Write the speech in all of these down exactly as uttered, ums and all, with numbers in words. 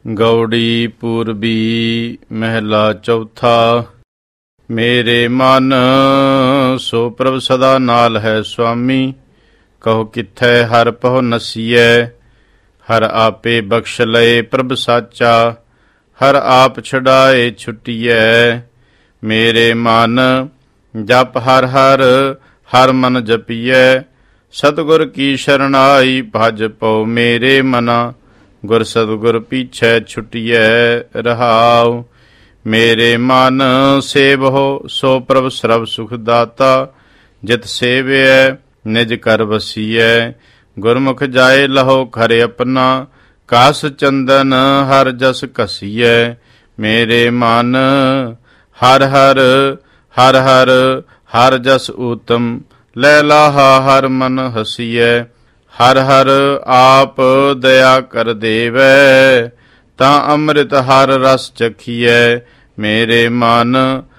ਗੌੜੀ ਪੂਰਬੀ ਮਹਿਲਾ ਚੌਥਾ। ਮੇਰੇ ਮਨ ਸੋ ਪ੍ਰਭ ਸਦਾ ਨਾਲ ਹੈ ਸੁਆਮੀ, ਕਹੋ ਕਿੱਥੈ ਹਰ ਪਹੁ ਨਸੀਐ। ਹਰ ਆਪੇ ਬਖਸ਼ ਲਏ ਪ੍ਰਭ ਸਾਚਾ, ਹਰ ਆਪ ਛਡਾਏ ਛੁਟੀਐ। ਮੇਰੇ ਮਨ ਜਪ ਹਰ ਹਰ ਹਰ ਮਨ ਜਪੀਐ। ਸਤਿਗੁਰ ਕੀ ਸ਼ਰਨਾਈ ਭਜ ਪਉ ਮੇਰੇ ਮਨਾ, ਗੁਰ ਸਤਿਗੁਰ ਪੀਛੈ ਛੁਟੀਐ ਰਹਾਉ। ਮੇਰੇ ਮਨ ਸੇਵਹੁ ਸੋ ਪ੍ਰਭ ਸਰਬ ਸੁਖ ਦਾਤਾ, ਜਿਤ ਸੇਵਿਐ ਨਿਜ ਕਰ ਵਸੀਐ। ਗੁਰਮੁਖ ਜਾਏ ਲਹੋ ਖਰੇ ਆਪਣਾ, ਕਾਸ ਚੰਦਨ ਹਰ ਜਸ ਘਸੀਐ। ਮੇਰੇ ਮਨ ਹਰ ਹਰ ਹਰ ਹਰ ਹਰ ਜਸ ਊਤਮ, ਲੈ ਲਾਹਾ ਹਰ ਮਨ ਹਸੀਐ। ਹਰ ਹਰ ਆਪ ਦਇਆ ਕਰ ਦੇਵੈ, ਤਾਂ ਅੰਮ੍ਰਿਤ ਹਰ ਰਸ ਚਖੀਐ। ਮੇਰੇ ਮਨ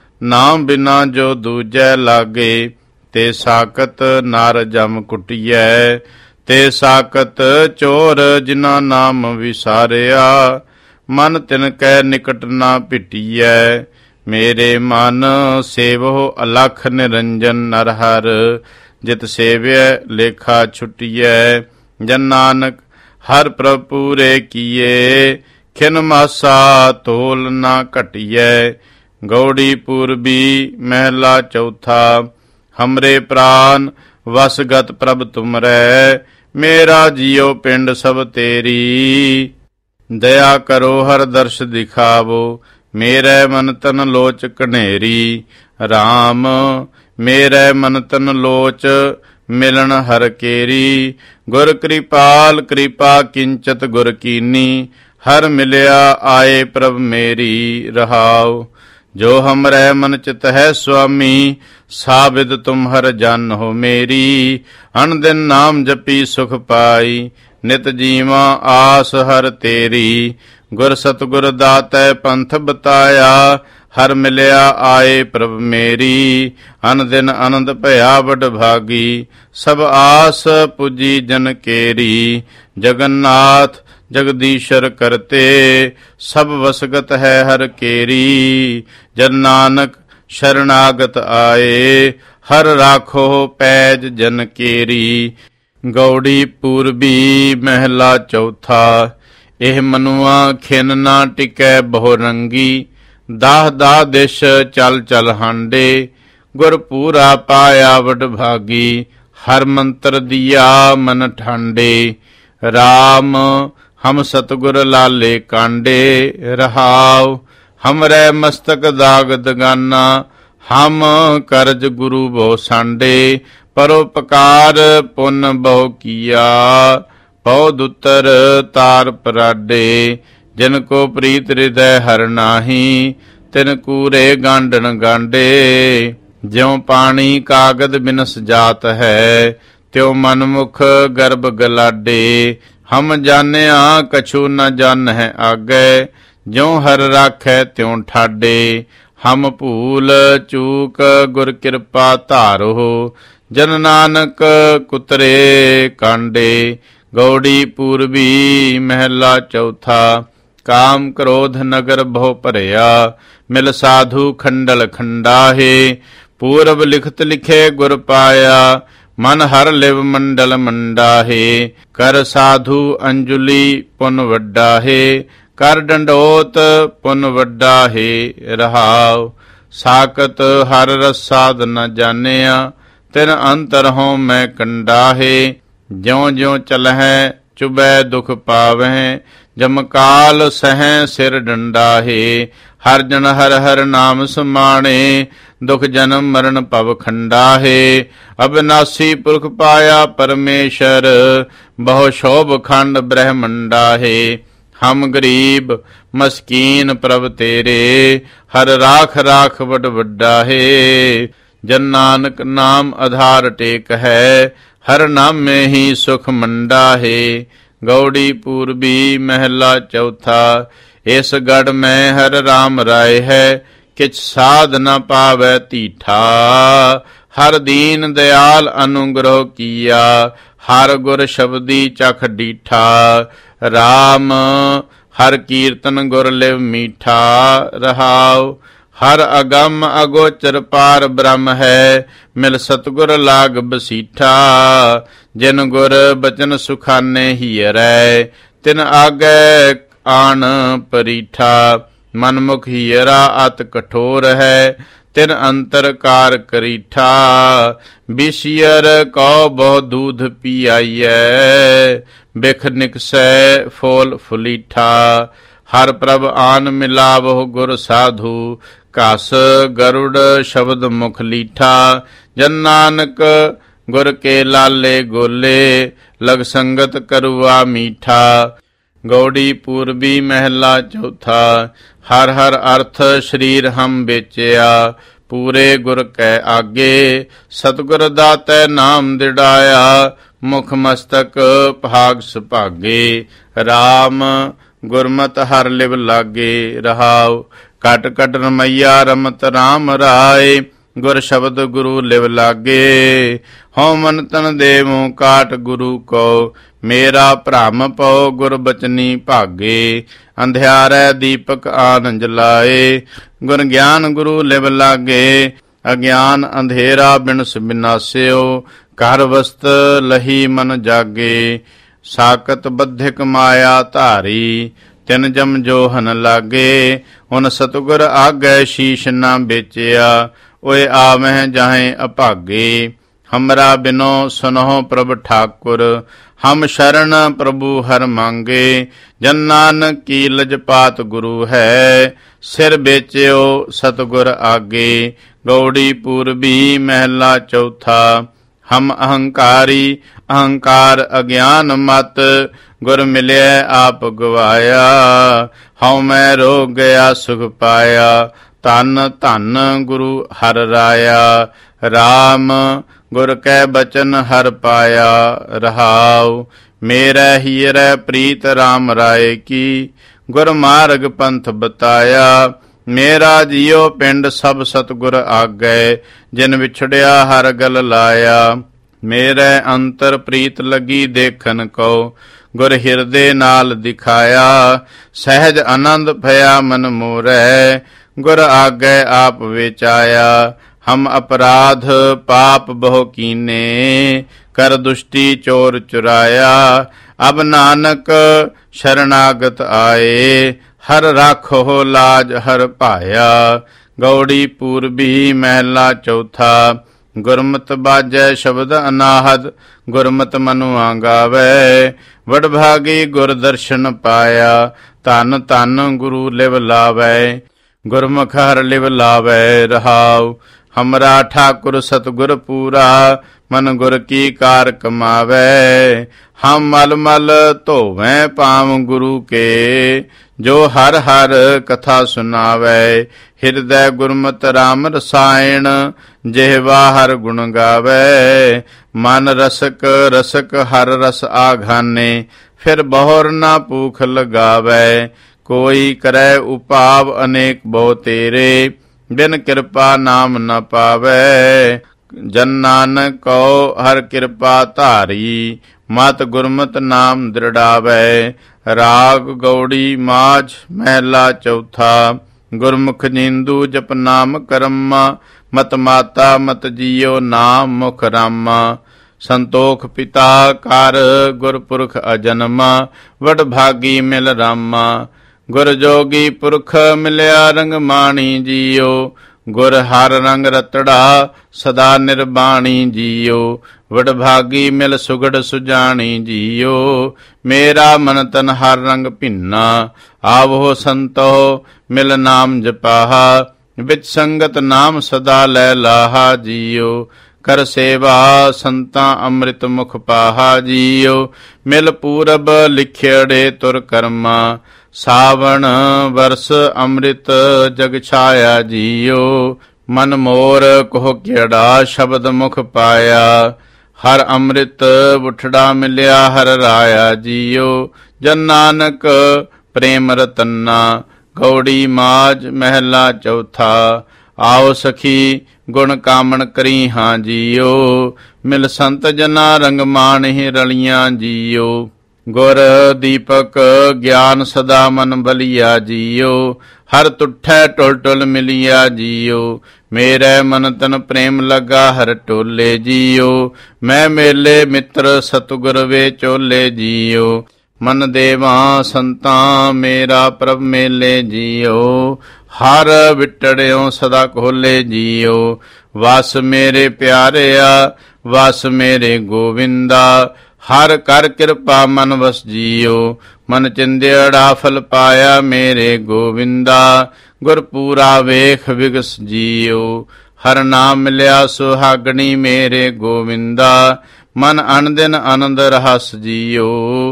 ਨਾਮ ਬਿਨਾ ਜੋ ਦੂਜੈ ਲਾਗੇ, ਤੇ ਸਾਕਤ ਨਰ ਜਮ ਕੁਟੀਐ। ਤੇ ਸਾਕਤ ਚੋਰ ਜਿਨਾ ਨਾਮ ਵਿਸਾਰਿਆ, ਮਨ ਤਿਨ ਕੈ ਨਿਕਟ ਨਾ ਪਿਟੀਐ। ਮੇਰੇ ਮਨ ਸੇਵਹੁ ਅਲਖ ਨਿਰੰਜਨ ਨਰ ਹਰ, ਜਿਤ ਸੇਵਿਐ ਲੇਖਾ ਛੁਟੀਐ। ਜਨ ਨਾਨਕ ਹਰ ਪ੍ਰਭ ਪੂਰੇ ਕੀਏ, ਖਿਨ ਮਾਸਾ ਤੋਲ ਨਾ ਘਟੀਐ। ਗੌੜੀ ਪੂਰਬੀ ਮਹਿਲਾ ਚੌਥਾ। ਹਮਰੇ ਪ੍ਰਾਨ ਵਸਗਤ ਪ੍ਰਭ ਤੁਮਰੈ, ਮੇਰਾ ਜੀਉ ਪਿੰਡ ਸਭ ਤੇਰੀ। ਦਇਆ ਕਰੋ ਹਰ ਦਰਸ਼ ਦਿਖਾਵੋ, ਮੇਰੇ ਮਨ ਤਨ ਲੋਚ ਕਨੇਰੀ। ਰਾਮ ਮੇਰੇ ਮਨ ਤਨ ਲੋਚ ਮਿਲਣ ਹਰ ਕੇਰੀ। ਗੁਰ ਕਿਰਪਾਲ ਕਿਰਪਾ ਕਿੰਚਤ ਗੁਰ ਕੀਨੀ, ਹਰ ਮਿਲਿਆ ਆਏ ਪ੍ਰਭ ਮੇਰੀ ਰਹਾਉ। ਜੋ ਹਮਰੇ ਮਨ ਚਿਤ ਹੈ ਸੁਆਮੀ, ਸਾਬਿਦ ਤੁਮ ਹਰ ਜਨ ਹੋ ਮੇਰੀ। ਅਨ ਦਿਨ ਨਾਮ ਜਪੀ ਸੁਖ ਪਾਈ, ਨਿਤ ਜੀਵਾ ਆਸ ਹਰ ਤੇਰੀ। ਗੁਰ ਸਤਿਗੁਰ ਦਾਤੈ ਪੰਥ ਬਤਾਇਆ, ਹਰ ਮਿਲਿਆ ਆਏ ਪ੍ਰਭ ਮੇਰੀ। ਅਨ ਦਿਨ ਆਨੰਦ ਭਇਆ ਵਡ ਭਾਗੀ, ਸਭ ਆਸ ਪੁਜੀ ਜਨ ਕੇਰੀ। ਜਗਨਨਾਥ ਜਗਦੀਸ਼ਰ ਕਰਤੇ, ਸਭ ਵਸਗਤ ਹੈ ਹਰ ਕੇਰੀ। ਜਨ ਨਾਨਕ ਸ਼ਰਨਾਗਤ ਆਏ, ਹਰ ਰਾਖੋ ਪੈਜ ਜਨ ਕੇਰੀ। ਗੌੜੀ ਪੂਰਬੀ ਮਹਿਲਾ ਚੌਥਾ। ਇਹ ਮਨੁਆ ਖਿਨ ਨਾ ਟਿਕੈ ਬਹੁ ਰੰਗੀ, ਦਾਹ ਦਾਹ ਦਿਸ਼ ਚਲ ਚਲ ਹਾਂਡੇ। ਗੁਰ ਪੂਰਾ ਪਾਇਆ ਵਡ ਭਾਗੀ, ਹਰ ਮੰਤਰ ਦੀਆ ਮਨ ਠਾਂਡੇ। ਰਾਮ ਹਮ ਸਤਿਗੁਰ ਲਾਲੇ ਕਾਂਡੇ ਰਹਾਉ। ਹਮਰੇ ਮਸਤਕ ਦਾਗ ਦਗਾਨਾ, ਹਮ ਕਰਜ ਗੁਰੂ ਬਹੁ ਸਾਂਡੇ। ਪਰਉਪਕਾਰ ਪੁੰਨ ਬਹੁ ਕੀਆ, ਪਉ ਦੁਤਰ ਤਾਰ ਪਰਾਡੇ। ਜਿਨ ਕੋ ਪ੍ਰੀਤ ਹਿਰਦੈ ਹਰ ਨਾਹੀ, ਤਿਨ ਕੂਰੇ ਗਾਂਡਣ ਗਾਂਡੇ। ਜਿਉ ਪਾਣੀ ਕਾਗਦ ਬਿਨਸ ਜਾਤ ਹੈ, ਤਿਉ ਮਨਮੁਖ ਗਰਭ ਗਲਾਡੇ। ਹਮ ਜਾਣਿਆ ਕਛੂ ਨ ਜਾਣ ਹੈ ਆਗੈ, ਜਿਉ ਹਰ ਰਾਖੈ ਤਿਉ ਠਾਡੇ। ਹਮ ਭੂਲ ਚੂਕ ਗੁਰ ਕਿਰਪਾ ਧਾਰੋ, ਜਨ ਨਾਨਕ ਕੁਤਰੇ ਕਾਂਡੇ। ਗੌੜੀ ਪੂਰਬੀ ਮਹਿਲਾ ਚੌਥਾ। ਕਾਮ ਕ੍ਰੋਧ ਨਗਰ ਬਹੁ ਭਰਿਆ, ਮਿਲ ਸਾਧੂ ਖੰਡਲ ਖੰਡਾਹੇ। ਪੂਰਬ ਲਿਖਤ ਲਿਖੇ ਗੁਰ ਪਾਇਆ, ਮਨ ਹਰ ਲਿਵ ਮੰਡਲ ਮੰਡਾਹੇ। ਕਰ ਸਾਧੂ ਅੰਜੁਲੀ ਪੁੰਨ ਵੱਡਾ ਹੈ, ਕਰ ਡੰਡੋਤ ਪੁੰਨ ਵੱਡਾ ਹੈ ਰਹਾਉ। ਸਾਕਤ ਹਰ ਰਸ ਸਾਧ ਨ ਜਾਣਿਆ, ਤਿਨ ਅੰਤਰ ਹੋਂ ਮੈਂ ਕੰਡਾਹੇ। ਜਿਉ ਜਿਉ ਚਲਹਿ ਚੁਬੈ ਦੁਖ ਪਾਵਹਿ, ਜਮਕਾਲ ਸਹਿ ਸਿਰ ਡੰਡਾਹੇ। ਹਰ ਜਨ ਹਰ ਹਰ ਨਾਮ ਸਮਾਣੇ, ਦੁਖ ਜਨਮ ਮਰਨ ਭਵ ਖੰਡਾਹੇ। ਅਬਿਨਾਸੀ ਪੁਰਖ ਪਾਇਆ ਪਰਮੇਸ਼ਰ, ਬਹੁ ਸ਼ੋਭ ਖੰਡ ਬ੍ਰਹਮੰਡਾਹੇ। ਹਮ ਗਰੀਬ ਮਸਕੀਨ ਪ੍ਰਭ ਤੇਰੇ, ਹਰ ਰਾਖ ਰਾਖ ਵਡ ਵੱਡਾ ਹੈ। ਜਨ ਨਾਨਕ ਨਾਮ ਆਧਾਰ ਟੇਕ ਹੈ, ਹਰ ਨਾਮੇ ਹੀ ਸੁਖ ਮੰਡਾ ਹੈ। ਗੌੜੀ ਪੂਰਬੀ ਮਹਿਲਾ ਚੌਥਾ। ਇਸ ਗੜ ਮੈਂ ਹਰ ਰਾਮ ਰਾਏ ਹੈ, ਕਿਛ ਸਾਧ ਨ ਪਾਵੈ ਧੀਠਾ। ਹਰ ਦੀਨ ਦਿਆਲ ਅਨੁਗ੍ਰਹ ਕੀਆ, ਹਰ ਗੁਰ ਸ਼ਬਦੀ ਚਖ ਡੀਠਾ। ਰਾਮ ਹਰ ਕੀਰਤਨ ਗੁਰ ਲਿਵ ਮੀਠਾ ਰਹਾਉ। ਹਰ ਅਗੰਮ ਅਗੋਚਰ ਪਾਰ ਬ੍ਰਹਮ ਹੈ, ਮਿਲ ਸਤਿਗੁਰ ਲਾਗ ਬਸੀਠਾ। ਜਿਨ ਗੁਰ ਬਚਨ ਸੁਖਾਨੇ ਹੀਰੈ, ਤਿਨ ਆਗੈ ਆਣ ਪਰੀਠਾ। ਮਨਮੁਖ ਹੀਰਾ ਅਤ ਕਠੋਰ ਹੈ, ਤਿਨ ਅੰਤਰ ਕਾਰ ਕਰੀਠਾ। ਬਿਸ਼ੀਅਰ ਕਉ ਬਹੁ ਦੂਧ ਪੀਆਈਐ, ਬਿਖ ਨਿਕਸੈ ਫੋਲ ਫੁਲੀਠਾ। ਹਰ ਪ੍ਰਭ ਆਨ ਮਿਲਾਵਹੁ ਗੁਰ ਸਾਧੂ, ਘਸ ਗਰੁੜ ਸ਼ਬਦ ਮੁਖ ਲੀਠਾ। ਜਨ ਨਾਨਕ ਗੁਰ ਕੇ ਲਾਲੇ ਗੋਲੇ, ਲਗ ਸੰਗਤ ਕਰੁਆ ਮੀਠਾ। ਗੌੜੀ ਪੂਰਬੀ ਮਹਿਲਾ ਚੌਥਾ। ਹਰ ਹਰ ਅਰਥ ਸਰੀਰ ਹਮ ਵੇਚਿਆ, ਪੂਰੇ ਗੁਰ ਕੈ ਆਗੇ। ਸਤਿਗੁਰ ਦਾਤੈ ਨਾਮ ਦਿੜਾਇਆ, ਮੁਖ ਮਸਤਕ ਭਾਗ ਸੁਭਾਗੇ। ਰਾਮ ਗੁਰਮਤਿ ਹਰ ਲਿਵ ਲਾਗੇ ਰਹਾਉ। ਕਟ ਕਟ ਰਮਈਆ ਰਮਤ ਰਾਮ ਰਾਏ, ਗੁਰ ਸ਼ਬਦ ਗੁਰੂ ਲਿਵ ਲਾਗੇ। ਹਉ ਮਨ ਤਨ ਦੇਵੋ ਕਾਟ ਗੁਰੂ ਕੋ, ਮੇਰਾ ਭ੍ਰਮ ਪਉ ਗੁਰ ਬਚਨੀ ਭਾਗੇ। ਅੰਧਿਆਰੈ ਦੀਪਕ ਆਨ ਜਲਾਏ, ਗੁਰ ਗਿਆਨ ਗੁਰੂ ਲਿਵ ਲਾਗੇ। ਅਗਿਆਨ ਅੰਧੇਰਾ ਬਿਨਸ ਬਿਨਾਸਿਓ, ਘਰ ਵਸਤ ਲਹੀ ਮਨ ਜਾਗੇ। ਸਾਕਤ ਬੱਧਿਕ ਮਾਇਆ ਧਾਰੀ, ਤਿਨ ਜਮ ਜੋਹਨ ਲਾਗੇ। ਹੁਣ ਸਤਿਗੁਰ ਆਗੈ ਸ਼ੀਸ਼ ਨਾ ਵੇਚਿਆ, ਓਏ ਆਵਹਿ ਜਾਹੇ ਅਭਾਗੇ। ਹਮਰਾ ਬਿਨੋ ਸੁਨਹੁ ਪ੍ਰਭ ਠਾਕੁਰ, ਹਮ ਸ਼ਰਨ ਪ੍ਰਭੂ ਹਰ ਮੰਗੇ। ਜਨ ਨਾਨਕ ਕੀ ਲਜਪਾਤ ਗੁਰੂ ਹੈ, ਸਿਰ ਵੇਚਿਓ ਸਤਿਗੁਰ ਆਗੇ। ਗੌੜੀ ਪੂਰਬੀ ਮਹਿਲਾ ਚੌਥਾ। ਹਮ ਅਹੰਕਾਰੀ ਅਹੰਕਾਰ ਅਗਿਆਨ ਮਤ, ਗੁਰ ਮਿਲਿਆ ਆਪ ਗਵਾਇਆ। ਹਉ ਮੈਂ ਰੋਗ ਗਿਆ ਸੁਖ ਪਾਇਆ, ਧਨ ਧਨ ਗੁਰੂ ਹਰ ਰਾਇਆ। ਰਾਮ ਗੁਰ ਕੈ ਬਚਨ ਹਰ ਪਾਇਆ ਰਹਾਉ। ਮੇਰਾ ਹੀਰੈ ਪ੍ਰੀਤ ਰਾਮ ਰਾਏ ਕੀ, ਗੁਰ ਮਾਰਗ ਪੰਥ ਬਤਾਇਆ। ਮੇਰਾ ਜੀਉ ਪਿੰਡ ਸਭ ਸਤਿਗੁਰ ਆਗੈ, ਜਿਨ ਵਿਛੜਿਆ ਹਰ ਗਲ ਲਾਇਆ। ਮੇਰੇ ਅੰਤਰ ਪ੍ਰੀਤ ਲੱਗੀ ਦੇਖਨ ਕੋ, ਗੁਰ ਹਿਰਦੇ ਨਾਲ ਦਿਖਾਇਆ। ਸਹਿਜ ਆਨੰਦ ਭਇਆ ਮਨ ਮੋਰੈ, ਗੁਰ ਆਗੈ ਆਪ ਵਿਚਾਇਆ। ਹਮ ਅਪਰਾਧ ਪਾਪ ਬਹੁ ਕੀਨੇ, ਕਰ ਦੁਸ਼ਟੀ ਚੋਰ ਚੁਰਾਇਆ। ਅਬ ਨਾਨਕ ਸ਼ਰਨਾਗਤ ਆਏ, ਹਰ ਰਾਖੋ ਲਾਜ ਹਰ ਭਾਇਆ। ਗੌੜੀ ਪੂਰਬੀ ਮਹਿਲਾ ਚੌਥਾ। ਗੁਰਮਤਿ ਬਾਜੈ ਸ਼ਬਦ ਅਨਾਹਦ, ਗੁਰਮਤਿ ਮਨੁ ਆਗਾਵੈ। ਵਡਭਾਗੀ ਗੁਰ ਦਰਸ਼ਨ ਪਾਇਆ, ਧਨ ਧਨ ਗੁਰੂ ਲਿਵ ਲਾਵੈ। ਗੁਰਮੁਖ ਹਰ ਲਿਵ ਲਾਵੈ ਰਹਾਉ। ਹਮਰਾ ਠਾਕੁਰ ਸਤਿਗੁਰ ਪੂਰਾ, ਮਨ ਗੁਰ ਕੀ ਕਾਰ ਕਮਾਵੈ। ਹਮ ਮਲ ਮਲ ਧੋਵੈ ਪਾਵ ਗੁਰੂ ਕੇ, ਜੋ ਹਰ ਹਰ ਕਥਾ ਸੁਨਾਵੈ। ਹਿਰਦੈ ਗੁਰਮਤਿ ਰਾਮ ਰਸਾਇਣ, ਜਿਹਵਾ ਹਰ ਗੁਣ ਗਾਵੈ। ਮਨ ਰਸਕ ਰਸਕ ਹਰ ਰਸ ਆਘਾਨੇ, ਫਿਰ ਬਹੁਰ ਨਾ ਭੂਖ ਲਗਾਵੈ। ਕੋਈ ਕਰੈ ਉਪਾਵ ਅਨੇਕ ਬਹੁ ਤੇਰੇ, ਬਿਨ ਕਿਰਪਾ ਨਾਮ ਨ ਪਾਵੈ। ਜਨ ਨਾਨਕ ਕਉ ਹਰ ਕਿਰਪਾ ਧਾਰੀ, ਮਤ ਗੁਰਮਤਿ ਨਾਮ ਦ੍ਰਿੜਾਵੈ। ਰਾਗ ਗੌੜੀ ਮਾਝ ਮਹਿਲਾ ਚੌਥਾ। ਗੁਰਮੁਖ ਨਿੰਦੂ ਜਪ ਨਾਮ ਕਰਮਾ, ਮਤ ਮਾਤਾ ਮਤ ਜੀਓ ਨਾਮ ਮੁਖ ਰਾਮਾ। ਸੰਤੋਖ ਪਿਤਾ ਕਰ ਗੁਰਪੁਰਖ ਅਜਨਮਾ, ਵਡ ਭਾਗੀ ਮਿਲ ਰਾਮਾ। ਗੁਰ ਜੋਗੀ ਪੁਰਖ ਮਿਲਿਆ ਰੰਗ ਮਾਣੀ ਜੀਓ, ਗੁਰ ਹਰ ਰੰਗ ਰਤੜਾ ਸਦਾ ਨਿਰਬਾਣੀ ਜੀਓ। ਵਡ ਭਾਗੀ ਮਿਲ ਸੁਗੜ ਸੁਜਾਣੀ ਜੀਓ, ਮੇਰਾ ਮਨ ਤਨ ਹਰ ਰੰਗ ਭਿੰਨਾ। ਆਵੋ ਸੰਤੋ ਮਿਲ ਨਾਮ ਜਪਾਹਾ, ਵਿੱਚ ਸੰਗਤ ਨਾਮ ਸਦਾ ਲੈ ਲਾਹਾ ਜੀਓ। ਕਰ ਸੇਵਾ ਸੰਤਾਂ ਅੰਮ੍ਰਿਤ ਮੁਖ ਪਾਹਾ ਜੀਓ, ਮਿਲ ਪੂਰਬ ਲਿਖਿੜੇ ਤੁਰ ਕਰਮਾ। ਸਾਵਣ ਵਰਸ ਅੰਮ੍ਰਿਤ ਜਗ ਛਾਇਆ ਜੀਓ, ਮਨ ਮੋਰ ਕੋਹ ਕਿਹੜਾ ਸ਼ਬਦ ਮੁਖ ਪਾਇਆ। ਹਰ ਅੰਮ੍ਰਿਤ ਉਠੜਾ ਮਿਲਿਆ ਹਰ ਰਾਇਆ ਜੀਓ, ਜਨ ਨਾਨਕ ਪ੍ਰੇਮ ਰਤਨਾ। ਗੌੜੀ ਮਾਝ ਮਹਿਲਾ ਚੌਥਾ। ਆਓ ਸਖੀ ਗੁਣ ਕਾਮਣ ਕਰੀ ਹਾਂ ਜੀਓ, ਮਿਲ ਸੰਤ ਜਨਾ ਰੰਗ ਮਾਣਹਿ ਰਲੀਆਂ ਜੀਓ। ਗੁਰ ਦੀਪਕ ਗਿਆਨ ਸਦਾ ਮਨ ਬਲੀਆ ਜੀਓ। ਹਰ ਤੁਠੈ ਟੁਲ ਟੁਲ ਮਿਲਿਆ ਜੀਓ। ਮੇਰੇ ਮਨ ਤਨ ਪ੍ਰੇਮ ਲਗਾ ਹਰ ਟੋਲੇ ਜੀਓ। ਮੈਂ ਮੇਲੇ ਮਿੱਤਰ ਸਤਿਗੁਰ ਵੇ ਚੋਲੇ ਜੀਓ। ਮਨ ਦੇਵਾ ਸੰਤਾਂ ਮੇਰਾ ਪ੍ਰਭ ਮੇਲੇ ਜੀਓ। ਹਰ ਵਿਟੜਿਓ ਸਦਾ ਖੋਲੇ ਜੀਓ। ਵਸ ਮੇਰੇ ਪਿਆਰਿਆ ਵਸ ਮੇਰੇ ਗੋਵਿੰਦਾ। ਹਰ ਕਰ ਕਿਰਪਾ ਮਨ ਵਸ ਜੀਓ। ਮਨ ਚਿੰਦਿਆੜਾ ਫਲ ਪਾਇਆ ਮੇਰੇ ਗੋਵਿੰਦਾ। ਗੁਰ ਪੂਰਾ ਵੇਖ ਵਿਗਸ ਜੀਓ। ਹਰ ਨਾਮ ਮਿਲਿਆ ਸੁਹਾਗਣੀ ਮੇਰੇ ਗੋਵਿੰਦਾ। ਮਨ ਅਨਦਿਨ ਆਨੰਦ ਰਹਸ ਜੀਓ।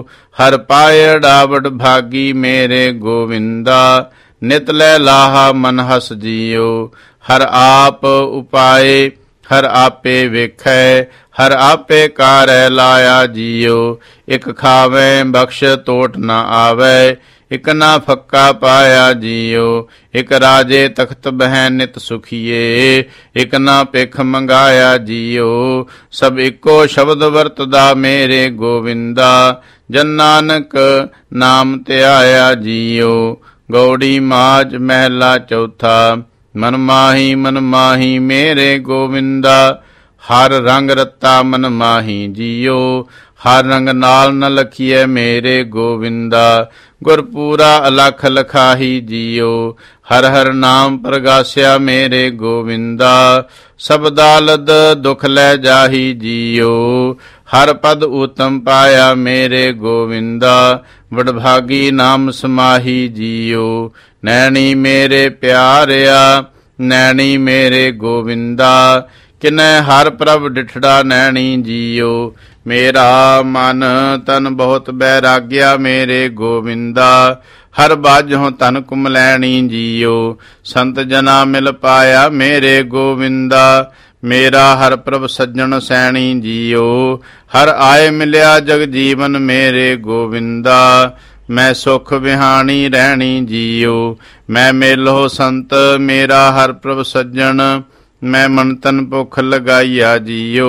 ਹਰ ਪਾਇੜਾ ਵਡ ਭਾਗੀ ਮੇਰੇ ਗੋਵਿੰਦਾ। ਨਿਤ ਲੈ ਲਾਹਾ ਮਨ ਹਸ ਜੀਓ। ਹਰ ਆਪ ਉਪਾਏ ਹਰ ਆਪੇ ਵੇਖੈ। ਹਰ ਆਪੇ ਕਾਰੈ ਲਾਇਆ ਜੀਓ। ਇਕ ਖਾਵੈ ਬਖਸ਼ ਤੋਟ ਨ ਆਵੈ। ਇਕ ਨਾ ਫੱਕਾ ਪਾਇਆ ਜੀਓ। ਇਕ ਰਾਜੇ ਤਖਤ ਬਹਿ ਨਿਤ ਸੁਖੀਏ। ਇਕ ਨਾ ਭਿਖ ਮੰਗਾਇਆ ਜੀਓ। ਸਭ ਇੱਕੋ ਸ਼ਬਦ ਵਰਤਦਾ ਮੇਰੇ ਗੋਵਿੰਦਾ। ਜਨ ਨਾਨਕ ਨਾਮ ਧਿਆਇਆ ਜੀਓ। ਗੌੜੀ ਮਾਝ ਮਹਿਲਾ ਚੌਥਾ। ਮਨ ਮਾਹੀ ਮਨ ਮਾਹੀ ਮੇਰੇ ਗੋਵਿੰਦਾ। ਹਰ ਰੰਗ ਰਤਾ ਮਨ ਮਾਹੀ ਜੀਓ। ਹਰ ਰੰਗ ਨਾਲ ਨ ਲਖੀਐ ਮੇਰੇ ਗੋਵਿੰਦਾ। ਗੁਰ ਪੂਰਾ ਅਲਖ ਲਖਾਹੀ ਜੀਓ। ਹਰ ਹਰ ਨਾਮ ਪ੍ਰਗਾਸਿਆ ਮੇਰੇ ਗੋਵਿੰਦਾ। ਸਭ ਦਾਲਦ ਦੁਖ ਲੈ ਜਾਹੀ ਜੀਓ। ਹਰ ਪਦ ਉਤਮ ਪਾਇਆ ਮੇਰੇ ਗੋਵਿੰਦਾ। ਵਡਭਾਗੀ ਨਾਮ ਸਮਾਹੀ ਜੀਓ। ਨੈਣੀ ਮੇਰੇ ਪਿਆਰਿਆ ਨੈਣੀ ਮੇਰੇ ਗੋਵਿੰਦਾ। ਕਿਨੈ ਹਰ ਪ੍ਰਭ ਡਿਠੜਾ ਨੈਣੀ ਜੀਓ। ਮੇਰਾ ਮਨ ਤਨ ਬਹੁਤ ਬੈਰਾਗਿਆ ਮੇਰੇ ਗੋਵਿੰਦਾ। ਹਰ ਬਾਝੋਂ ਤਨ ਕੁਮਲੈਣੀ ਜੀਓ। ਸੰਤ ਜਨਾ ਮਿਲ ਪਾਇਆ ਮੇਰੇ ਗੋਵਿੰਦਾ। ਮੇਰਾ ਹਰ ਪ੍ਰਭ ਸੱਜਣ ਸੈਣੀ ਜੀਓ। ਹਰ ਆਏ ਮਿਲਿਆ ਜਗ ਜੀਵਨ ਮੇਰੇ ਗੋਵਿੰਦਾ। ਮੈਂ ਸੁਖ ਵਿਹਾਣੀ ਰਹਿਣੀ ਜੀਓ। ਮੈਂ ਮੇਲੋ ਸੰਤ ਮੇਰਾ ਹਰ ਪ੍ਰਭ ਸੱਜਣ। ਮੈਂ ਮਨ ਤਨ ਭੁੱਖ ਲਗਾਈਆ ਜੀਓ।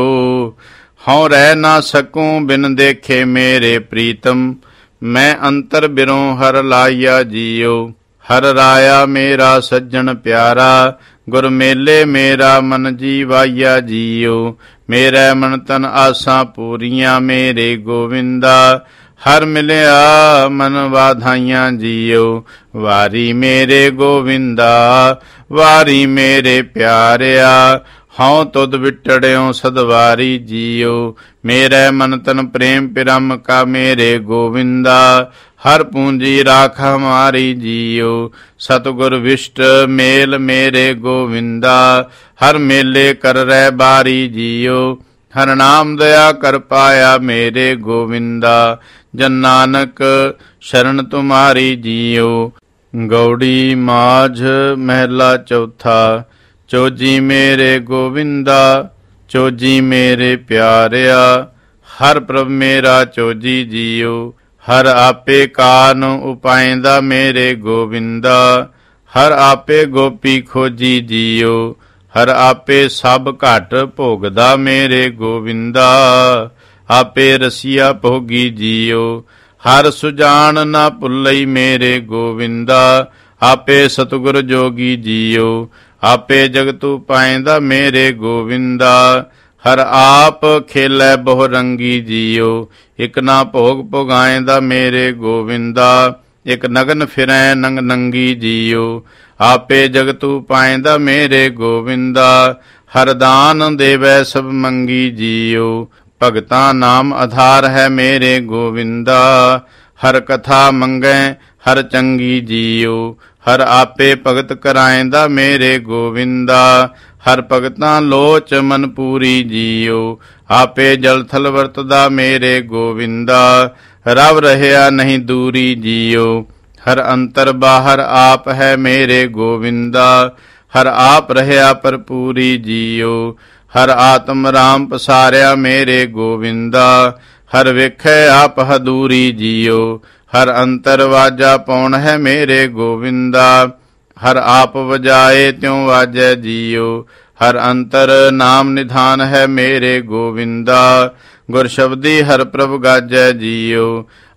ਹਉ ਰਹਿ ਨਾ ਸਕੂੰ ਬਿਨ ਦੇਖੇ ਮੇਰੇ ਪ੍ਰੀਤਮ। ਮੈਂ ਅੰਤਰ ਬਿਰੋਂ ਹਰ ਲਾਈਆ ਜੀਓ। ਹਰ ਰਾਇਆ ਮੇਰਾ ਸੱਜਣ ਪਿਆਰਾ। ਗੁਰ ਮੇਲੇ ਮੇਰਾ ਮਨ ਜੀਵਾਈਆ ਜੀਓ। ਮੇਰੇ ਮਨ ਤਨ ਆਸਾਂ ਪੂਰੀਆਂ ਮੇਰੇ ਗੋਵਿੰਦਾ। ਹਰ ਮਿਲਿਆ ਮਨ ਵਾਧਾਈਆਂ ਜੀਓ। ਵਾਰੀ ਮੇਰੇ ਗੋਵਿੰਦਾ ਵਾਰੀ ਮੇਰੇ ਪਿਆਰਿਆ। ਹਉ ਤੁਧ ਵਿਟੜਿਓ ਸਦਵਾਰੀ ਜੀਓ। ਮੇਰੇ ਮਨ ਤਨ ਪ੍ਰੇਮ ਪਿਰਮ ਕਾ ਮੇਰੇ ਗੋਵਿੰਦਾ। ਹਰ ਪੂੰਜੀ ਰਾਖ ਹਮਾਰੀ ਜੀਓ। ਸਤਿਗੁਰ ਵਿਸ਼ਟ ਮੇਲ ਮੇਰੇ ਗੋਵਿੰਦਾ। ਹਰ ਮੇਲੇ ਕਰ ਰਹਿ ਬਾਰੀ ਜੀਓ। ਹਰ ਨਾਮ ਦਇਆ ਕਰ ਪਾਇਆ ਮੇਰੇ ਗੋਵਿੰਦਾ। ਜਨ ਨਾਨਕ ਸ਼ਰਨ ਤੁਮਾਰੀ ਜੀਓ। ਗੌੜੀ ਮਾਝ ਮਹਿਲਾ ਚੌਥਾ। ਚੋਜੀ ਮੇਰੇ ਗੋਵਿੰਦਾ ਚੋਜੀ ਮੇਰੇ ਪਿਆਰਿਆ। ਹਰ ਪ੍ਰਭ ਮੇਰਾ ਚੋਜੀ ਜੀਓ। ਹਰ ਆਪੇ ਕਾਨ ਉਪਾਇਂਦਾ ਮੇਰੇ ਗੋਵਿੰਦਾ। ਹਰ ਆਪੇ ਗੋਪੀ ਖੋਜੀ ਜੀਓ। ਹਰ ਆਪੇ ਸਭ ਘਟ ਭੋਗਦਾ ਮੇਰੇ ਗੋਵਿੰਦਾ। ਆਪੇ ਰਸੀਆ ਭੋਗੀ ਜੀਓ। ਹਰ ਸੁਜਾਨ ਨਾ ਭੁੱਲਈ ਮੇਰੇ ਗੋਵਿੰਦਾ। ਆਪੇ ਸਤਿਗੁਰ ਜੋਗੀ ਜੀਓ। ਆਪੇ ਜਗਤੂ ਪਾਇਂਦਾ ਮੇਰੇ ਗੋਵਿੰਦਾ। ਹਰ ਆਪ ਖੇਲੈ ਬਹੁ ਰੰਗੀ ਜੀਓ। ਇਕ ਨਾ ਭੋਗ ਭੁਗਾਇਂਦਾ ਮੇਰੇ ਗੋਵਿੰਦਾ। ਇਕ ਨਗਨ ਫਿਰੈ ਨੰਗ ਨੰਗੀ ਜੀਓ। ਆਪੇ ਜਗਤੂ ਪਾਇਂਦਾ ਮੇਰੇ ਗੋਵਿੰਦਾ। ਹਰ ਦਾਨ ਦੇਵੈ ਸਭ ਮੰਗੀ ਜੀਓ। ਭਗਤਾਂ ਨਾਮ ਆਧਾਰ ਹੈ ਮੇਰੇ ਗੋਵਿੰਦਾ। ਹਰ ਕਥਾ ਮੰਗੈ ਹਰ ਚੰਗੀ ਜੀਓ। ਹਰ ਆਪੇ ਭਗਤ ਕਰਾਇਂਦਾ ਮੇਰੇ ਗੋਵਿੰਦਾ। ਹਰ ਭਗਤਾਂ ਲੋਚ ਮਨ ਪੂਰੀ ਜੀਓ। ਆਪੇ ਜਲ ਥਲ ਵਰਤਦਾ ਮੇਰੇ ਗੋਵਿੰਦਾ। ਰਵ ਰਹਿਆ ਨਹੀਂ ਦੂਰੀ ਜੀਓ। ਹਰ ਅੰਤਰ ਬਾਹਰ ਆਪ ਹੈ ਮੇਰੇ ਗੋਵਿੰਦਾ। ਹਰ ਆਪ ਰਹਿਆ ਭਰਪੂਰੀ ਜੀਓ। ਹਰ ਆਤਮ ਰਾਮ ਪਸਾਰਿਆ ਮੇਰੇ ਗੋਵਿੰਦਾ। ਹਰ ਵੇਖੈ ਆਪ ਹਦੂਰੀ ਜੀਓ। ਹਰ ਅੰਤਰ ਵਾਜਾ ਪੌਣ ਹੈ ਮੇਰੇ ਗੋਵਿੰਦਾ। ਹਰ ਆਪ ਵਜਾਏ ਤਿਉ ਵਾਜੈ ਜੀਓ। ਹਰ ਅੰਤਰ ਨਾਮ ਨਿਧਾਨ ਹੈ ਮੇਰੇ ਗੋਵਿੰਦਾ। ਗੁਰ ਸ਼ਬਦੀ ਹਰ ਪ੍ਰਭ ਗਾਜੈ ਜੀਓ।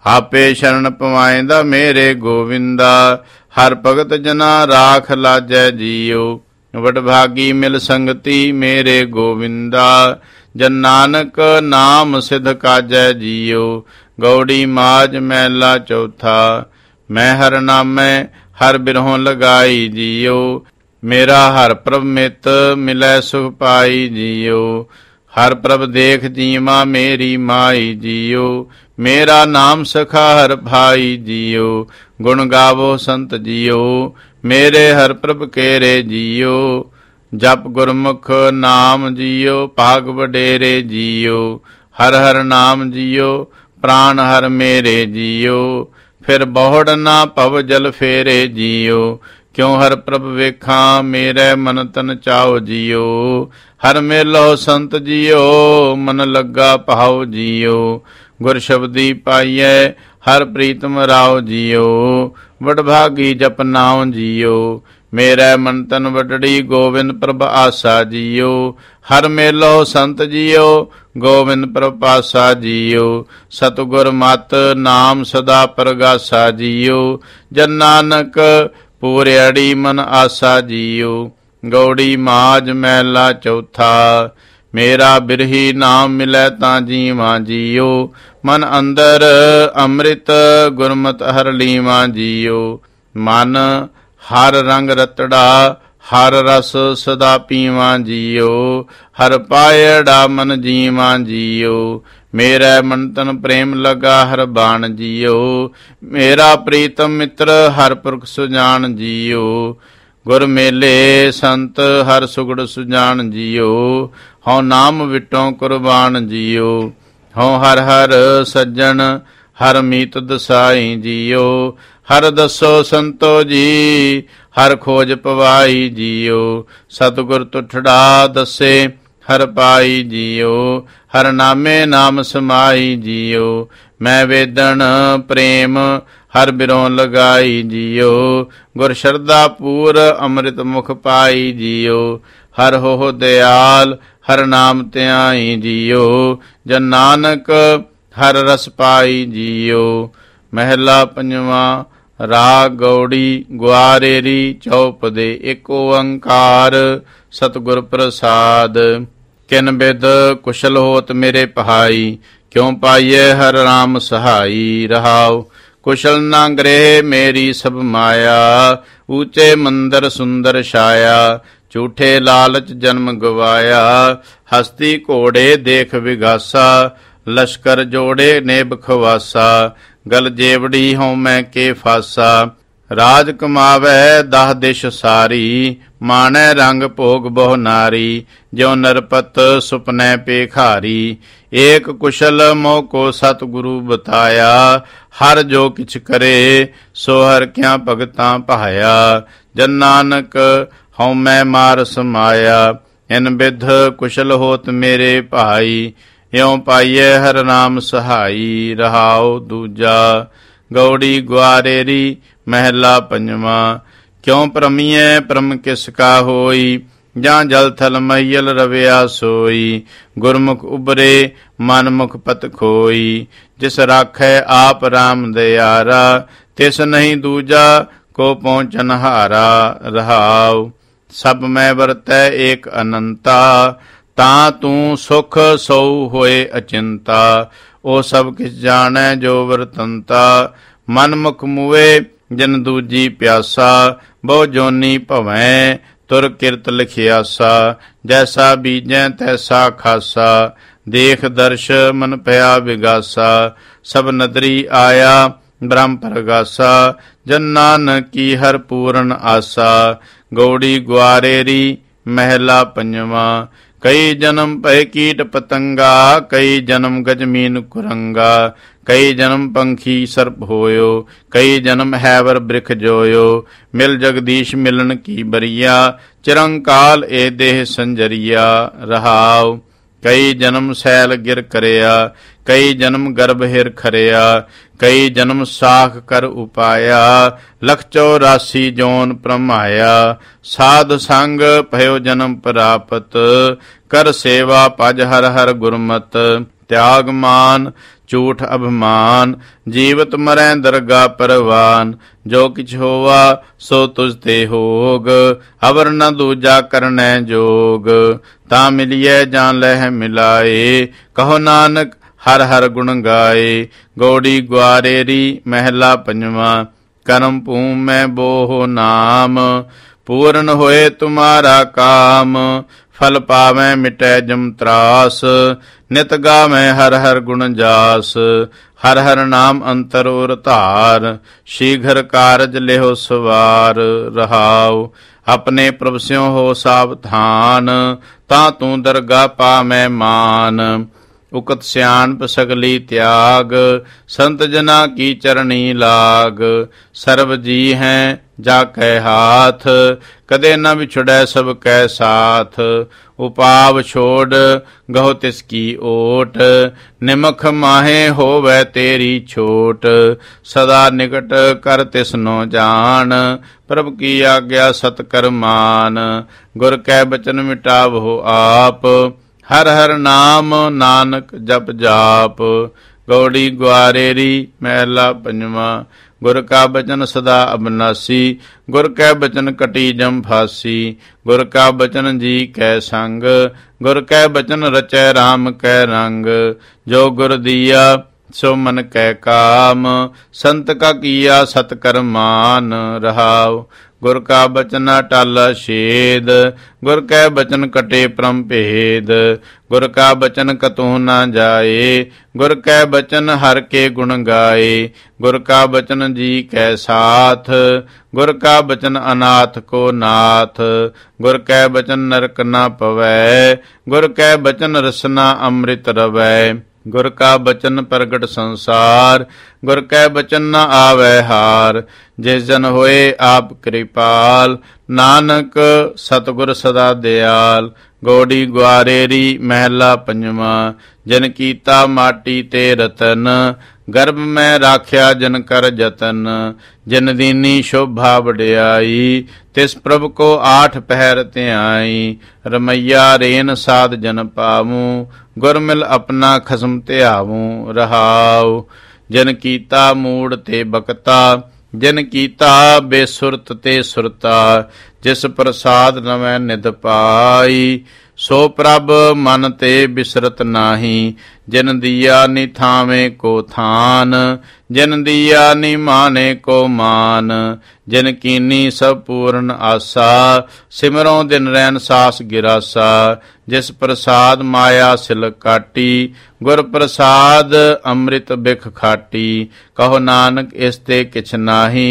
ਆਪੇ ਸ਼ਰਨ ਪਵਾਇਂਦਾ ਮੇਰੇ ਗੋਵਿੰਦਾ। ਹਰ ਭਗਤ ਜਨਾ ਰਾਖ ਲਾਜੈ ਜੀਉ, ਵਡਭਾਗੀ ਮਿਲ ਸੰਗਤੀ ਮੇਰੇ ਗੋਵਿੰਦਾ। ਜਨ ਨਾਨਕ ਨਾਮ ਸਿਧ ਕਾਜੈ ਜੀਉ, ਗੌੜੀ ਮਾਝ ਮਹਿਲਾ ਚੌਥਾ। ਮੈਂ ਹਰ ਨਾਮੈ ਹਰ ਬਿਰਹੋਂ ਲਗਾਈ ਜੀਉ, ਮੇਰਾ ਹਰ ਪ੍ਰਭ ਮਿਤ ਮਿਲੈ ਸੁਖ ਪਾਈ ਜੀਉ। ਹਰ ਪ੍ਰਭ ਦੇਖ ਜੀਵਾ ਮੇਰੀ ਮਾਈ ਜੀਉ, ਮੇਰਾ ਨਾਮ ਸਖਾ ਹਰ ਭਾਈ ਜੀਉ। ਗੁਣ ਗਾਵੋ ਸੰਤ ਜੀਉ, ਮੇਰੇ ਹਰ ਪ੍ਰਭ ਕੇਰੇ ਜੀਉ। ਜਪ ਗੁਰਮੁਖ ਨਾਮ ਜੀਉ, ਭਾਗ ਵਡੇਰੇ ਜੀਉ। ਹਰ ਹਰ ਨਾਮ ਜੀਉ, ਪ੍ਰਾਨ ਹਰ ਮੇਰੇ ਜੀਉ। ਫਿਰ ਬਹੁੜ ਨਾ ਭਵ ਜਲ ਫੇਰੇ ਜੀਉ, ਕਿਉ ਹਰ ਪ੍ਰਭ ਵੇਖਾਂ ਮੇਰੇ ਮਨ ਤਨ ਚਾਉ ਜੀਉ। ਹਰ ਮੇਲੋ ਸੰਤ ਜੀਉ, ਮਨ ਲੱਗਾ ਭਾਉ ਜੀਉ। ਗੁਰ ਸ਼ਬਦੀ ਪਾਈਐ ਹਰ ਪ੍ਰੀਤਮ ਰਾਉ ਜੀਉ, ਵਡਭਾਗੀ ਜਪ ਨਾਉ ਜੀਉ। ਮੇਰੇ ਮਨ ਤਨ ਵਡੜੀ ਗੋਵਿੰਦ ਪ੍ਰਭ ਆਸਾ ਜੀਉ। ਹਰ ਮੇਲੋ ਸੰਤ ਜੀਉ, ਗੋਵਿੰਦ ਪ੍ਰਭ ਪਾਸਾ ਜੀਉ। ਸਤਿਗੁਰ ਮਤ ਨਾਮ ਸਦਾ ਪ੍ਰਗਾਸਾ ਜੀਉ। ਜਨ ਨਾਨਕ ਪੂਰਿਆੜੀ ਮਨ ਆਸਾ ਜੀਉ। ਗੌੜੀ ਮਾਝ ਮਹਿਲਾ ਚੌਥਾ। ਮੇਰਾ ਬਿਰਹੀ ਨਾਮ ਮਿਲੈ ਤਾਂ ਜੀਵਾਂ ਜੀਉ, ਮਨ ਅੰਦਰ ਅੰਮ੍ਰਿਤ ਗੁਰਮਤਿ ਹਰ ਲੀਵਾਂ ਜੀਉ। ਮਨ ਹਰ ਰੰਗ ਰਤੜਾ ਹਰ ਰਸ ਸਦਾ ਪੀਵਾਂ ਜੀਉ। ਹਰ ਪਾਇੜਾ ਮਨ ਜੀਵਾਂ ਜੀਉ। ਮੇਰੇ ਮਨ ਤਨ ਪ੍ਰੇਮ ਲਗਾ ਹਰ ਬਾਣ ਜੀਉ। ਮੇਰਾ ਪ੍ਰੀਤਮ ਮਿੱਤਰ ਹਰ ਪੁਰਖ ਸੁਜਾਨ ਜੀਉ। ਗੁਰ ਮੇਲੇ ਸੰਤ ਹਰ ਸੁਗੜ ਸੁਜਾਨ ਜੀਉ। ਹਉ ਨਾਮ ਵਿਟੋਂ ਕੁਰਬਾਨ ਜੀਉ। ਹਉ ਹਰ ਹਰ ਸੱਜਣ ਹਰ ਮੀਤ ਦਸਾਈ ਜੀਉ। ਹਰ ਦਸੋ ਸੰਤੋ ਜੀ ਹਰ ਖੋਜ ਪਵਾਈ ਜੀਉ। ਸਤਿਗੁਰ ਤੁਠੜਾ ਦੱਸੇ ਹਰ ਪਾਈ ਜੀਉ। ਹਰ ਨਾਮੇ ਨਾਮ ਸਮਾਈ ਜੀਉ। ਮੈਂ ਵੇਦਨ ਪ੍ਰੇਮ ਹਰ ਬਿਰੋਂ ਲਗਾਈ ਜੀਉ। ਗੁਰ ਸ਼ਰਧਾ ਪੂਰ ਅੰਮ੍ਰਿਤ ਮੁਖ ਪਾਈ ਜੀਉ। ਹਰ ਹੋ ਦਿਆਲ ਹਰ ਨਾਮ ਧਿਆਈ ਜੀਉ। ਜਨ ਨਾਨਕ ਹਰ ਰਸ ਪਾਈ ਜੀਉ। ਮਹਿਲਾ ਪੰਜਵਾਂ। ਰਾਗ ਗੌੜੀ ਗੁਆਰੇਰੀ ਚੌਪਦੇ ਏਕ ਓੰਕਾਰ ਸਤਿਗੁਰ ਪ੍ਰਸਾਦ। ਕਿਨ ਬਿਦ ਕੁਸ਼ਲ ਹੋਤ ਮੇਰੇ ਪਹਾਈ, ਕਿਉ ਪਾਈਏ ਹਰ ਰਾਮ ਸਹਾਈ। ਰਹਾਉ ਕੁਸ਼ਲ ਨਾ ਗ੍ਰਹਿ ਮੇਰੀ ਸਭ ਮਾਇਆ, ਊਚੇ ਮੰਦਰ ਸੁੰਦਰ ਛਾਇਆ। ਝੂਠੇ ਲਾਲਚ ਜਨਮ ਗਵਾਇਆ, ਹਸਤੀ ਘੋੜੇ ਦੇਖ ਵਿਗਾਸਾ। ਲਸ਼ਕਰ ਜੋੜੇ ਨੇਬ ਖਵਾਸਾ, ਗਲ ਜੇਵੜੀ ਹਉ ਮੈਂ ਕੇ ਫਾਸਾ। ਰਾਜ ਕਮਾਵੈ ਦਹ ਦਿਸ਼ ਸਾਰੀ, ਮਾਣੈ ਰੰਗ ਭੋਗ ਬਹੁ ਨਾਰੀ। ਜਿਉ ਨਰਪਤ ਸੁਪਨੈ ਪੇਖਾਰੀ, ਏਕ ਕੁਸ਼ਲ ਮੋਹ ਕੋ ਸਤਿਗੁਰੂ ਬਤਾਇਆ। ਹਰ ਜੋ ਕਿਛ ਕਰੇ ਸੋ ਹਰ ਕਿਆ ਭਗਤਾਂ ਭਾਇਆ। ਜਨ ਨਾਨਕ ਹਉ ਮੈਂ ਮਾਰ ਸਮਾਇਆ, ਇਨ ਬਿਧ ਕੁਸ਼ਲ ਹੋਤ ਮੇਰੇ ਭਾਈ। ਇਉ ਪਾਈਏ ਹਰ ਨਾਮ ਸਹਾਈ। ਰਹਾਉ ਦੂਜਾ। ਗੌੜੀ ਗੁਆਰੇਰੀ ਮਹਿਲਾ ਪੰਜਵਾਂ। ਕਿਉ ਭ੍ਰਮੀਐ ਭ੍ਰਮ ਕਿਸ ਕਾ ਹੋਈ, ਜਾਂ ਜਲ ਥਲ ਮਹੀਲ ਰਵਿਆ ਸੋਈ। ਗੁਰਮੁਖ ਉਬਰੇ ਮਨ ਮੁਖ ਪਤ ਖੋਈ, ਜਿਸ ਰਾਖੈ ਆਪ ਰਾਮ ਦਿਆਰਾ। ਤਿਸ ਨਹੀਂ ਦੂਜਾ ਕੋ ਪਹੁੰਚਨ ਹਾਰਾ। ਰਹਾਉ ਸਭ ਮੈਂ ਵਰਤੈ ਏਕ ਅਨੰਤਾ, ਤਾਂ ਤੂੰ ਸੁਖ ਸਉ ਹੋਏ ਅਚਿੰਤਾ। ਉਹ ਸਭ ਕਿਛ ਜਾਣੈ ਜੋ ਵਰਤੰਤਾ, ਮਨ ਮੁਖ ਮੂਏ ਜਨ ਦੂਜੀ ਪਿਆਸਾ। ਬਹੁ ਜੋਨੀ ਭਵੈ ਤੁਰ ਕਿਰਤ ਲਿਖਿਆਸਾ, ਜੈਸਾ ਬੀਜੈ ਤੈਸਾ ਖਾਸਾ। ਦੇਖ ਦਰਸ਼ ਮਨ ਭਇਆ ਵਿਗਾਸਾ, ਸਭ ਨਦਰੀ ਆਇਆ ਬ੍ਰਹਮ ਪ੍ਰਗਾਸਾ। ਜਨ ਨਾਨਕ ਕੀ ਹਰ ਪੂਰਨ ਆਸਾ। ਗੌੜੀ ਗੁਆਰੇਰੀ ਮਹਿਲਾ ਪੰਜਵਾਂ। ਕਈ ਜਨਮ ਭਏ ਕੀਟ ਪਤੰਗਾ, ਕਈ ਜਨਮ ਗਜਮੀਨ ਕੁਰੰਗਾ। ਕਈ ਜਨਮ ਪੰਖੀ ਸਰਪ ਹੋਇਓ, ਕਈ ਜਨਮ ਹੈਵਰ ਬ੍ਰਿਖ ਜੋਇਓ। ਮਿਲ ਜਗਦੀਸ਼ ਮਿਲਨ ਕੀ ਬਰੀਆ, ਚਿਰੰਕਾਲ ਏ ਦੇਹ ਸੰਜਰੀਆ। ਰਹਾਉ ਕਈ ਜਨਮ ਸੈਲ ਗਿਰ ਕਰਿਆ, ਕਈ ਜਨਮ ਗਰਭ ਹਿਰ ਖਰਿਆ। ਕਈ ਜਨਮ ਸਾਖ ਕਰ ਉਪਾਇਆ, ਲਖ ਚੌਰਾਸੀ ਜੋਨ ਭ੍ਰਮਾਇਆ। ਸਾਧ ਸੰਗ ਭਇਓ ਜਨਮ ਪ੍ਰਾਪਤ, ਕਰ ਸੇਵਾ ਭਜ ਹਰ ਹਰ ਗੁਰਮਤ। त्याग मान झूठ अभिमान, जीवत मरै दरगा परवान। जो किछ होवा सो तुझ ते होग, अवर न दूजा करनै जोग। ता मिलिए जान लह मिलाए, कहो नानक हर हर गुण गाए। गौड़ी ग्वारेरी महला पंजवा, करम भूम में बोहो नाम। पूर्ण होए तुम्हारा काम, फल पावै मिटै जम त्रास। नित गावै हर हर गुण जास, हर हर नाम अंतर उर धार। शीघ्र कारज लेहो सवार, रहाओ अपने प्रभ स्यों हो सावधान। ता तू दरगा पावै मान, उकत सियाणप सगली त्याग। संत जना की चरणी लाग, सर्व जी हैं जाकै हाथ। कदे न बिछुड़ै सब कै साथ, उपाव छोड़ गहो तिसकी ओट। निमख माहे होवै तेरी छोट, सदा निकट कर तिसनो जान। प्रभु की आज्ञा सतकर मान, गुर कै बचन मिटावो आप। हर हर नाम नानक जप जाप। गौड़ी ग्वारेरी महला पंजवा, गुर का बचन सदा अबनासी। गुर कै बचन कटी जम फासी, गुर का बचन जी कै संग। गुर कै बचन रचै राम कै रंग, जो गुर दिया सो मन कै काम। संत का किया सतकर मान, रहाओ गुर का बचन टाला छेद। गुर कै बचन कटे परम भेद, गुर का बचन कतहु न जाए। गुर कै बचन हर के गुण गाए, गुर का बचन जी कै साथ। गुर का बचन अनाथ को नाथ, गुर कै बचन नरक न पवै। गुर कै बचन रसना अमृत रवै, गुर का बचन प्रगट संसार। गुर कै बचन न आवै हार, जिस जन होए आप कृपाल। नानक सतगुर सदा दयाल। गौड़ी ग्वारेरी महला पंजवा, जन कीता माटी ते रतन। गर्भ में राख्या जन कर जतन, जिन दीनी शोभा वड्याई। तिस प्रभु को आठ पहर त्याई, रमैया रेन साध जन पावूं। गुर मिल अपना खसम त्यावूं, रहाओ जन कीता मूड ते बकता। जिन कीता बेसुरत ते सुरता, जिस प्रसाद नवै निध पाई। सो प्रभ मन ते बिसरत नाही, जिन दिया निथावे को थान। जिन दिया निमाने को मान, जिन कीनी सब पूर्ण आसा। सिमरों दिन रैन सास गिरासा, जिस प्रसाद माया सिल काटी। गुर प्रसाद अमृत बिख खाटी, कहो नानक इसते किछ नाही।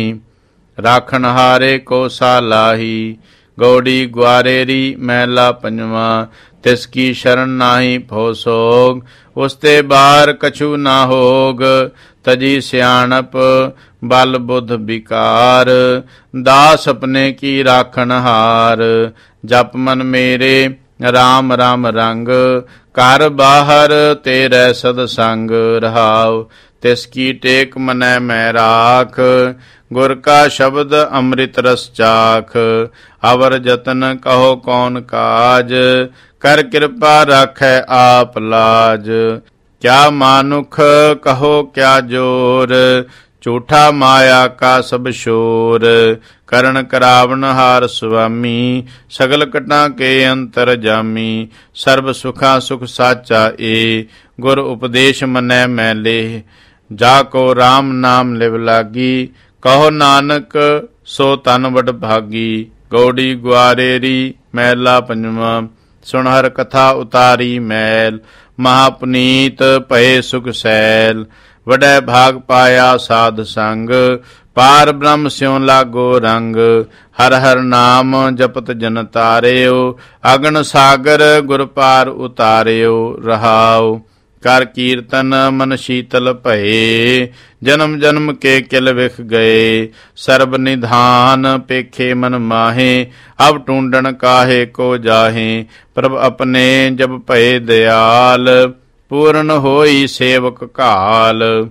राखन हारे को सालाही। गौड़ी ग्वारेरी महला पंजवा, तिसकी शरण नाही भो सोग। उसते बार कछु ना होग, तजी सियाणप बल बुध विकार। दास अपने की राखन हार, जप मन मेरे राम राम रंग। कर बाहर तेरे सद संग, रहाओ तिसकी टेक मनै मैं राख। गुर का शब्द अमृत रस चाख, अवर जतन कहो कौन काज। कर कृपा राखै आप लाज, क्या मानुख कहो क्या जोर। झूठा माया का सब शोर, करण करावन हार स्वामी। सगल कटा के अंतर जामी, सर्व सुखा सुख साचा ए। गुर उपदेश मनै मैं ले, जाको राम नाम लिव लागी। कहो नानक सो तन वड भागी। गौड़ी ग्वारेरी महला पंजवा, सुन हर कथा उतारी मैल। महापुनीत भये सुख सैल, वडै भाग पाया साध संग। पार ब्रह्म स्यों लागो रंग, हर हर नाम जपत जन तारियो। अगन सागर गुर पार उतारियो, रहाओ कर कीर्तन मन शीतल भये। जन्म जन्म के किल विख गए, सर्ब निधान पेखे मन माहे। अब टूंडन काहे को जाहे, प्रभ अपने जब भये दयाल। पूर्ण होई सेवक काल,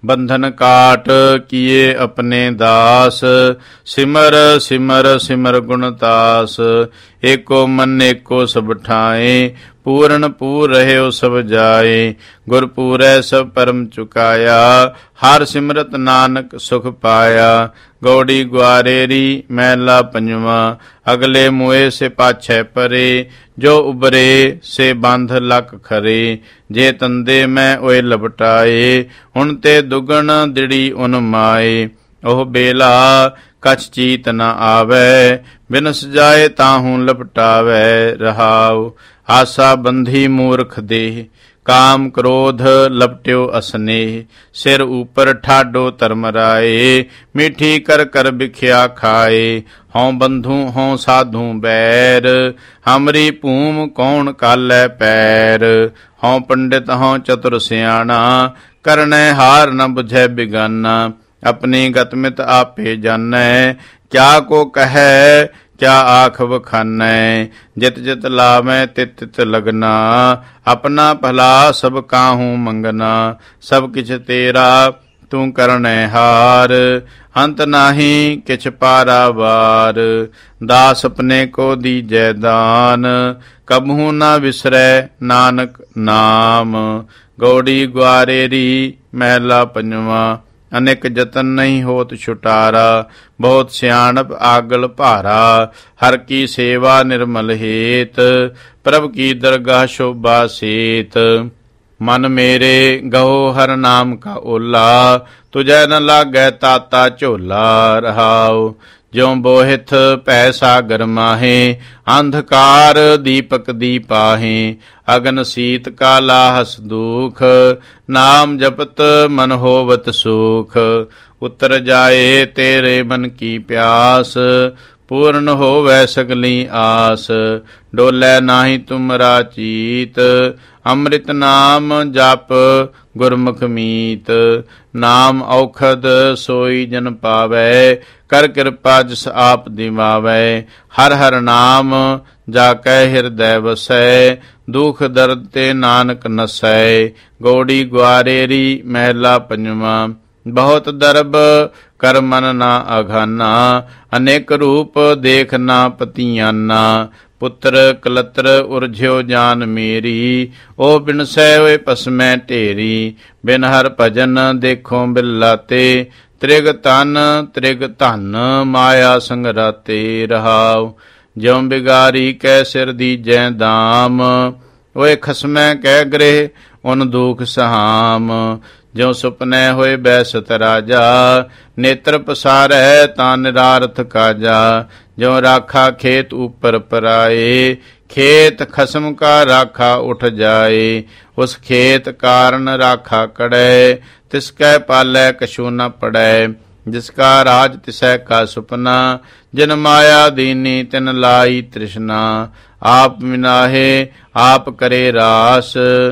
बंधन काट किए अपने दास। सिमर सिमर सिमर गुणतास। एको मन एको सब ठाए, पूर्ण पूर रहे सब जाए। गुर पूरै सब परम चुकाया, हर सिमरत नानक सुख पाया। गौड़ी ग्वारेरी मैला पंजवा, अगले मुए से पाछे परे। जो उबरे से बांध लक खरे, जे तंदे मैं ओए लपटाए। हुण ते दुगण दिड़ी उन माए, ओह बेला कछ चीत न आवे। बिनस जाए ताहू लपटावे रहाव। आशा बंधी मूर्ख देह, काम क्रोध लपट्यो असनेह। सिर ऊपर ठाडो धर्मराए, मीठी कर कर बिख्या खाए। हों बंधु हों साधु बैर, हमरी भूम कौन कालै पैर। हों पंडित हों चतुर सियाणा, करनै हार न बुझै बिगाना। अपनी गतमित आपे जानै, क्या को कहे क्या आख बखानै। जित जित लावै तित तित लगना, अपना भला सब काहू मंगना। सब किछ तेरा तू करनै हार, अंत नाही किछ पारावार। दास अपने को दीजै दान, कबहू न विसरै नानक नाम। गौड़ी ग्वारेरी महला पंजवा, अनेक जतन नहीं होत छुटारा। बहुत सियाणप आगल भारा, हर की सेवा निर्मल हेत। प्रभ की दरगाह शोभा सेत। मन मेरे गहो हर नाम का ओला, तुझै न लागै ताता झोला रहाओ। ज्यों बोहित भै सागर माहे, अंधकार दीपक दीपाहे। अगन शीत काला हस दुख, नाम जपत मन होवत सुख। उतर जाए तेरे मन की प्यास, पूर्ण होवै सगली आस। डोलै नाही तुमरा चीत, अमृत नाम जप गुरमुख मीत। नाम औखद सोई जन पावै, कर कृपा जिस आप दिवावै। हर हर नाम जाकै हृदय वसै, दुख दर्द ते नानक नसै। गौड़ी ग्वारेरी महला पंजवा, बहुत दरब कर मन ना अघाना। अनेक रूप देख ना पतियाना। पुत्र कलत्र उर्झ्यो जान मेरी, ओ बिनसै होए पसमै ढेरी। बिन हर भजन देखो बिलाते, त्रिग तन त्रिग धन माया संगराते रहाव। ज्यों बिगारी कै सिर दीजै दाम, ओए खसमै कै गृह उन दुख सहाम। ज्यों सुपनै होए बैसत राजा, नेत्र पसारै तां निरारथ काजा। ज्यों राखा खेत ऊपर पराए, खेत खसम का राखा उठ जाए। उस खेत कारण राखा कड़ै, तिसकै पालै कछु न पड़ै। जिसका राज तिसै का सुपना, जिन माया दीनी तिन लाई तृष्णा। आप मिनाहे आप करे रास,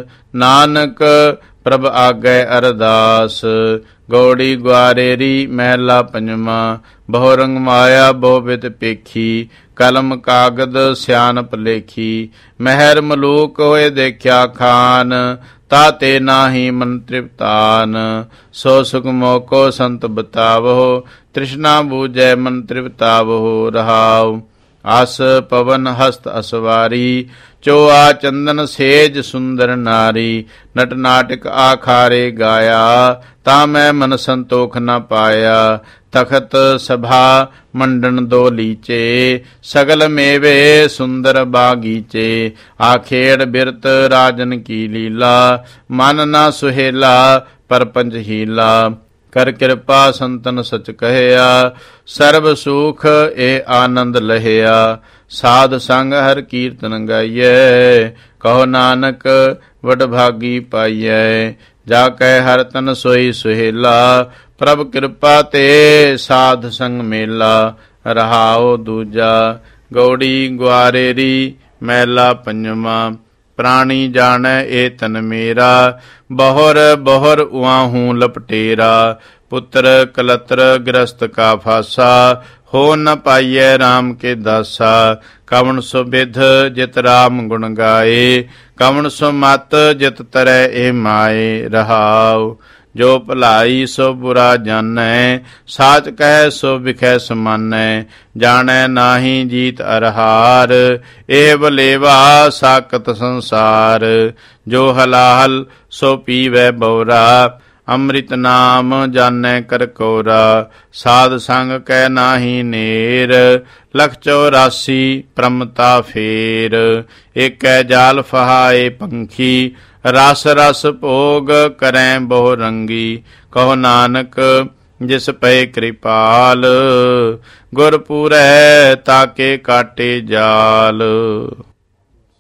नानक प्रभ आगै अरदास। गौड़ी ग्वारेरी महला पंजवा, बहु रंग माया बहु बित पेखी। कलम कागद सियानप लेखी, महर मलूक होए देखा खान। ताते नाही मन तृप्तान, सो सुख मोको संत बतावो। तृष्णा बूझै मन तृप्तावो रहाव। आस पवन हस्त असवारी, चोआ चंदन सेज सुंदर नारी। नट नाटक आखारे गाया, ता मैं मन संतोख न पाया। तखत सभा मंडन दो लीचे, सगल मेवे सुंदर बागीचे। आखेड़ बिरत राजन की लीला, मन न सुहेला परपंच हीला। कर कृपा संतन सच कहया, सर्व सुख ए आनंद लहया। साध संग हर कीर्तन गाइयै, कहो नानक वड भागी पाइयै। जाकै हर तन सोई सुहेला, प्रभ कृपा ते साध संग मेला। रहाओ दूजा। गौड़ी ग्वारेरी महला पंजवा, प्राणी जानै ए तन मेरा। बहुर बहुर उआहू लपटेरा। पुत्र कलत्र गृहस्थ का फासा, हो न पाइयै राम के दासा। कवन सो बिध जित राम गुण गाए, कवन सो मत जित तरह ए माए रहाव। ਜੋ ਭਲਾਈ ਸੋ ਬੁਰਾ ਜਾਣੈ, ਸਾਚ ਕਹਿ ਸੋ ਵਿਖੈ ਸਮਾਨੈ। ਜਾਣੈ ਨਾਹੀ ਜੀਤ ਅਰਹਾਰ, ਇਹ ਬਲੇਵਾ ਸਾਕਤ ਸੰਸਾਰ। ਜੋ ਹਲਾਹਲ ਸੋ ਪੀਵੈ ਬਉਰਾ, ਅੰਮ੍ਰਿਤ ਨਾਮ ਜਾਣੈ ਕਰ ਕੋਰਾ। ਸਾਧ ਸੰਗ ਕੈ ਨਾਹੀ ਨੇਰ, ਲਖ ਚੌਰਾਸੀ ਪ੍ਰਮਤਾ ਫੇਰ। ਏਕੈ ਜਾਲ ਫਹਾਏ ਪੰਖੀ, ਰਸ ਰਸ ਭੋਗ ਕਰੈ ਬਹੁ ਰੰਗੀ। ਕਹੋ ਨਾਨਕ ਜਿਸ ਪਏ ਕਿਰਪਾਲ, ਗੁਰ ਪੂਰੈ ਤਾਕੇ ਕਾਟੇ ਜਾਲ।